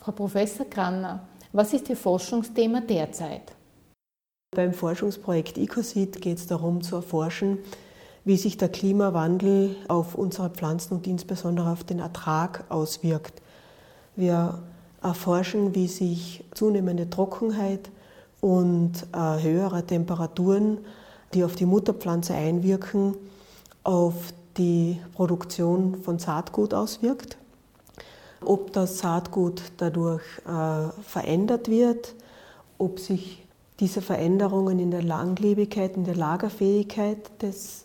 Frau Professor Granner, was ist Ihr Forschungsthema derzeit? Beim Forschungsprojekt EcoSeed geht es darum zu erforschen, wie sich der Klimawandel auf unsere Pflanzen und insbesondere auf den Ertrag auswirkt. Wir erforschen, wie sich zunehmende Trockenheit und höhere Temperaturen, die auf die Mutterpflanze einwirken, auf die Produktion von Saatgut auswirkt. Ob das Saatgut dadurch verändert wird, ob sich diese Veränderungen in der Langlebigkeit, in der Lagerfähigkeit des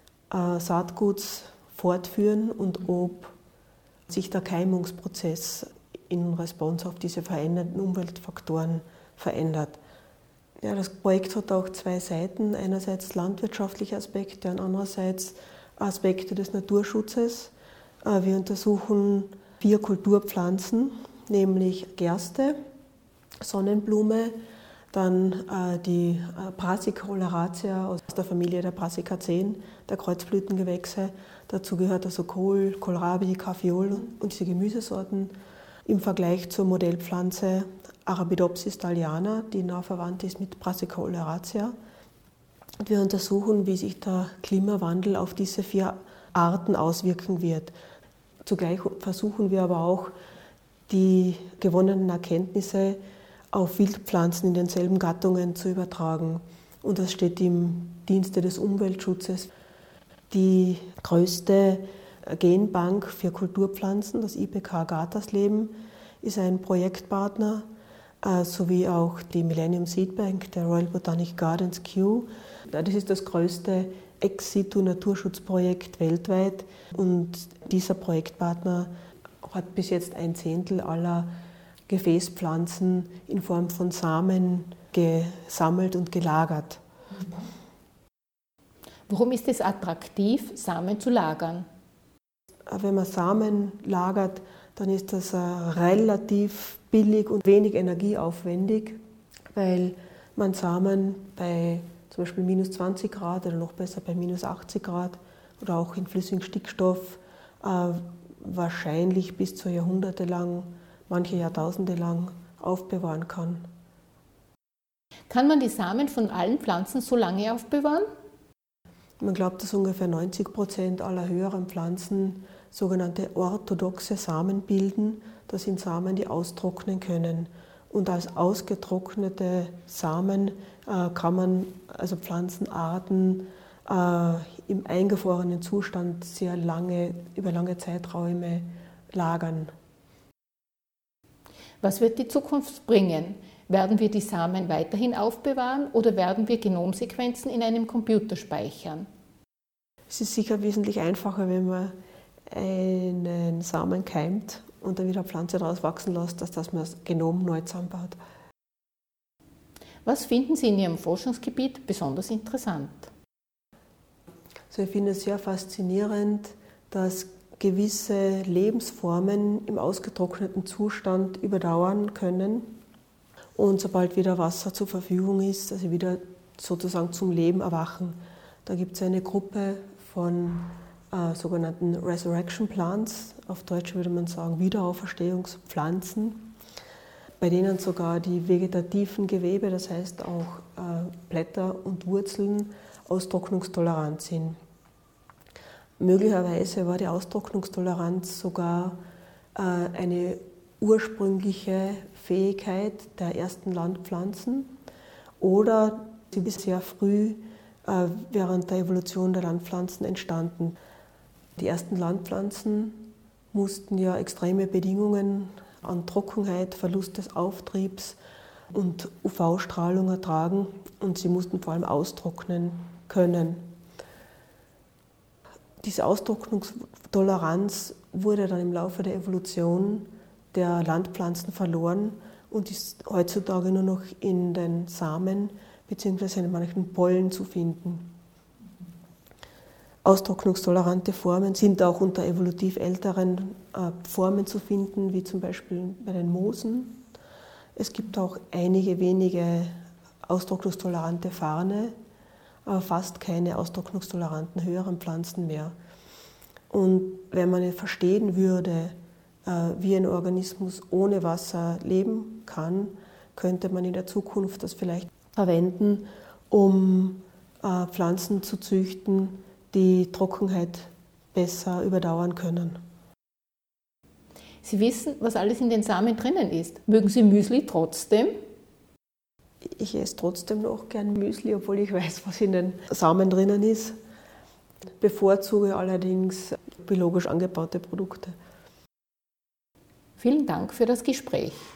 Saatguts fortführen und ob sich der Keimungsprozess in Response auf diese veränderten Umweltfaktoren verändert. Ja, das Projekt hat auch zwei Seiten. Einerseits landwirtschaftliche Aspekte und andererseits Aspekte des Naturschutzes. Wir untersuchen 4 Kulturpflanzen, nämlich Gerste, Sonnenblume, dann die Brassica oleracea aus der Familie der Brassicaceen, der Kreuzblütengewächse. Dazu gehört also Kohl, Kohlrabi, Kaffeeol und diese Gemüsesorten. Im Vergleich zur Modellpflanze Arabidopsis thaliana, die nah verwandt ist mit Brassica oleracea. Und wir untersuchen, wie sich der Klimawandel auf diese 4 Arten auswirken wird. Zugleich versuchen wir aber auch, die gewonnenen Erkenntnisse auf Wildpflanzen in denselben Gattungen zu übertragen. Und das steht im Dienste des Umweltschutzes. Die größte Genbank für Kulturpflanzen, das IPK Gatersleben, ist ein Projektpartner, sowie auch die Millennium Seed Bank der Royal Botanic Gardens Kew. Das ist das größte Ex-situ-Naturschutzprojekt weltweit und dieser Projektpartner hat bis jetzt 1/10 aller Gefäßpflanzen in Form von Samen gesammelt und gelagert. Warum ist es attraktiv, Samen zu lagern? Wenn man Samen lagert, dann ist das relativ billig und wenig energieaufwendig, weil man Samen bei zum Beispiel minus 20 Grad oder noch besser bei minus 80 Grad oder auch in flüssigem Stickstoff wahrscheinlich bis zu Jahrhunderte lang, manche Jahrtausende lang aufbewahren kann. Kann man die Samen von allen Pflanzen so lange aufbewahren? Man glaubt, dass ungefähr 90% aller höheren Pflanzen sogenannte orthodoxe Samen bilden. Das sind Samen, die austrocknen können. Und als ausgetrocknete Samen kann man also Pflanzenarten im eingefrorenen Zustand sehr lange, über lange Zeiträume lagern. Was wird die Zukunft bringen? Werden wir die Samen weiterhin aufbewahren oder werden wir Genomsequenzen in einem Computer speichern? Es ist sicher wesentlich einfacher, wenn man einen Samen keimt und dann wieder eine Pflanze daraus wachsen lässt, als dass man das Genom neu zusammenbaut. Was finden Sie in Ihrem Forschungsgebiet besonders interessant? Also ich finde es sehr faszinierend, dass gewisse Lebensformen im ausgetrockneten Zustand überdauern können und sobald wieder Wasser zur Verfügung ist, also wieder sozusagen zum Leben erwachen. Da gibt es eine Gruppe von sogenannten Resurrection Plants, auf Deutsch würde man sagen Wiederauferstehungspflanzen, bei denen sogar die vegetativen Gewebe, das heißt auch Blätter und Wurzeln, austrocknungstolerant sind. Möglicherweise war die Austrocknungstoleranz sogar eine ursprüngliche Fähigkeit der ersten Landpflanzen oder sie ist sehr früh während der Evolution der Landpflanzen entstanden. Die ersten Landpflanzen mussten ja extreme Bedingungen an Trockenheit, Verlust des Auftriebs und UV-Strahlung ertragen und sie mussten vor allem austrocknen können. Diese Austrocknungstoleranz wurde dann im Laufe der Evolution der Landpflanzen verloren und ist heutzutage nur noch in den Samen bzw. in manchen Pollen zu finden. Austrocknungstolerante Formen sind auch unter evolutiv älteren Formen zu finden, wie zum Beispiel bei den Moosen. Es gibt auch einige wenige austrocknungstolerante Farne, aber fast keine austrocknungstoleranten höheren Pflanzen mehr. Und wenn man verstehen würde, wie ein Organismus ohne Wasser leben kann, könnte man in der Zukunft das vielleicht verwenden, um Pflanzen zu züchten, die Trockenheit besser überdauern können. Sie wissen, was alles in den Samen drinnen ist. Mögen Sie Müsli trotzdem? Ich esse trotzdem noch gern Müsli, obwohl ich weiß, was in den Samen drinnen ist. Bevorzuge allerdings biologisch angebaute Produkte. Vielen Dank für das Gespräch.